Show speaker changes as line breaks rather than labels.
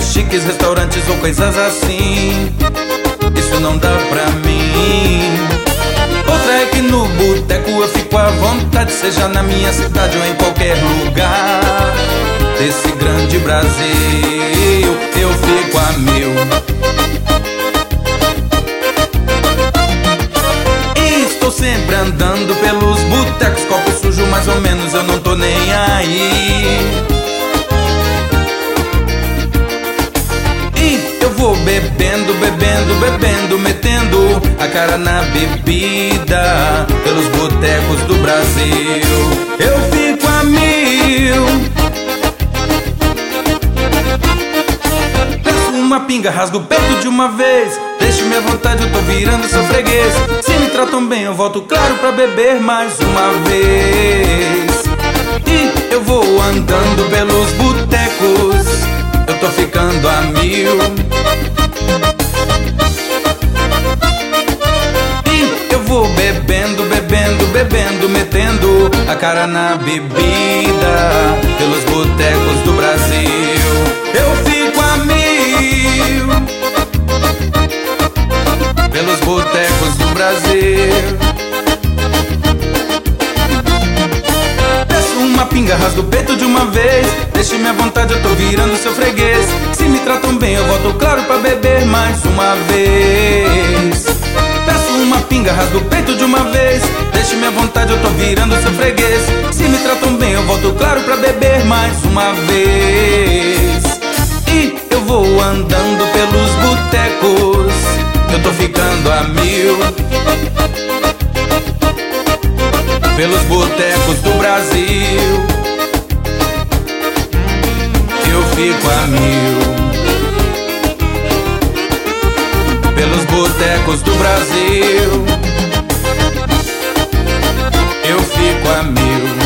lugares chiques, restaurantes ou coisas assim. Isso não dá pra mim. Outra é que no boteco eu fico à vontade, seja na minha cidade ou em qualquer lugar desse grande Brasil. Eu fico a mil. E estou sempre andando pelos botecos, copo sujo mais ou menos, eu não tô nem aí. E eu vou bebendo, bebendo, bebendo, metendo a cara na bebida pelos botecos do Brasil. Eu fico a mil. Peço uma pinga, rasgo o peito de uma vez. Deixe-me à vontade, eu tô virando seu freguês. Se me tratam bem, eu volto, claro, pra beber mais uma vez. E eu vou andando pelos botecos, eu tô ficando a mil. E eu vou bebendo, bebendo, bebendo, metendo a cara na bebida pelos botecos do Brasil. Eu fico a mil pelos botecos do Brasil. Peço uma pinga, rasgo o peito de uma vez. Deixe-me à vontade, eu tô virando seu freguês. Se me tratam bem, eu volto, claro, pra beber mais uma vez. Peço uma pinga, rasgo o peito de uma vez. Deixe-me à vontade, eu tô virando seu freguês. Se me tratam bem, eu volto, claro, pra beber mais uma vez. E eu vou andando pelos botecos, eu tô ficando a mil pelos botecos do Brasil. Eu fico a mil pelos botecos do Brasil. Eu fico a mil.